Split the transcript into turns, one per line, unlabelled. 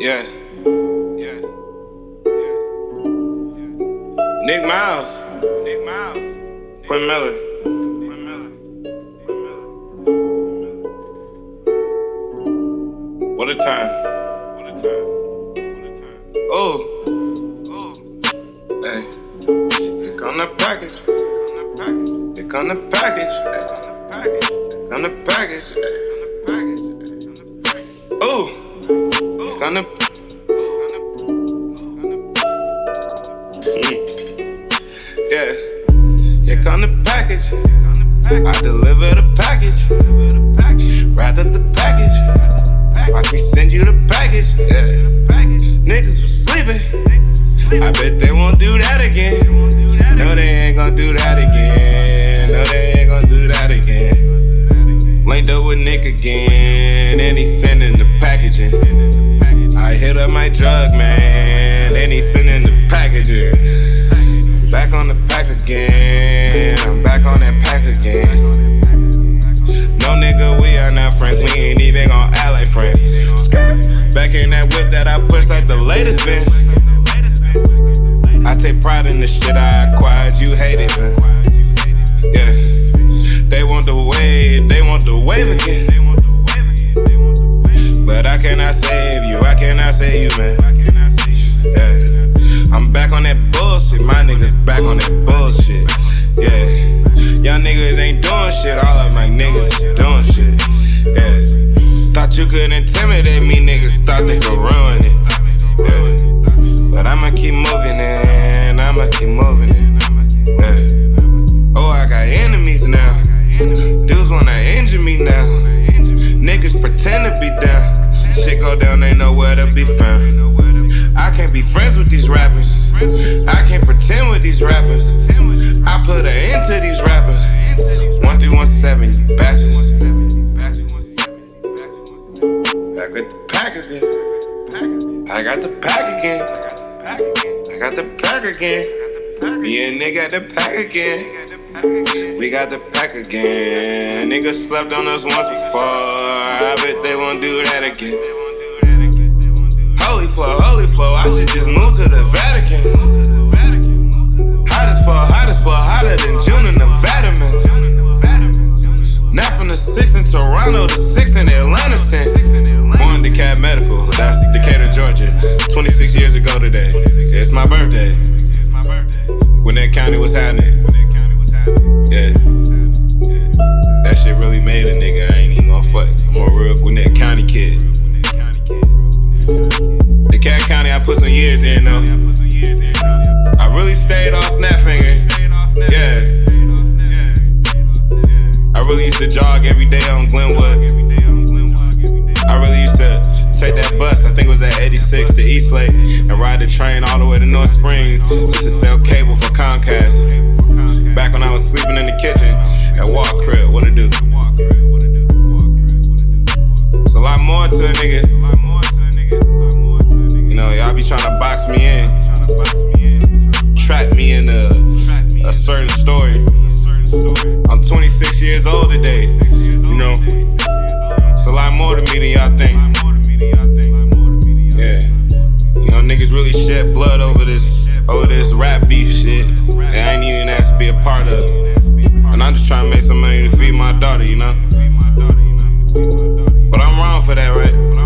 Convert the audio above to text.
Yeah. Nick Miles. Quinn Miller. What a time. Oh. Hey. Here come the package. Here come the package. Here come the package. Oh. Here come the. Yeah. Here come the package. I deliver the package. Wrap up the package. Watch me send you the package. Yeah. Niggas was sleeping. I bet they won't do that again. No, they ain't gon' do that again. No, they ain't gon' do that again. Linked up with Nick again, and he sending the packaging. I hit up my drug man, and he sending the packaging. Back on the pack again. I'm back on that pack again. No nigga, we are not friends. We ain't even gon' act like friends. Back in that whip that I push like the latest Benz. I take pride in the shit I acquired. You hate it, man. Yeah. They want the wave again. But I cannot save you. I cannot save you, man. Yeah. I'm back on that bullshit. My niggas back on that bullshit. Yeah. Y'all niggas ain't doing shit. All of my niggas is doing shit. Yeah. Thought you could intimidate me, niggas thought they could ruin it. Yeah. But I'ma keep moving it. I'ma keep moving it. Yeah. Oh, I got enemies now. Dudes wanna injure me now. Niggas pretend to be down. Shit go down, they know where to be found. I can't be friends with these rappers. I can't pretend with these rappers. I put an end to these rappers. 1317, you bastards. Back with the pack again. I got the pack again. I got the pack again. Me and Nick got the pack again. We got the pack again. Niggas slept on us once before. I bet they won't do that again. Holy flow, I should just move to the Vatican. Hottest flow, hotter than June in Nevada, man. Not from the 6 in Toronto, the 6 in Atlanta, born in DeKalb Medical, that's Decatur, Georgia. 26 years ago today, it's my birthday. Gwinnett County was happening. Yeah. That shit really made a nigga, I ain't even gon' flex. I'm a real Gwinnett County kid. DeKalb County, I put some years in though. I really stayed off Snapfinger. Yeah. I really used to jog every day on Glenwood. I really used to take that bus, I think it was at 86 to Eastlake, and ride the train all the way to North Springs just to sell cable for Comcast. Back when I was sleeping in the kitchen at Walk Crib, what it do? It's a lot more to a nigga. You know, y'all be trying to box me in, trap me in a certain story. I'm 26 years old today, you know. It's a lot more to me than y'all think. Yeah. You know, niggas really shed blood over this rap beef shit. And I ain't even asked to be a part of it. And I'm just trying to make some money to feed my daughter, you know. But I'm wrong for that, right?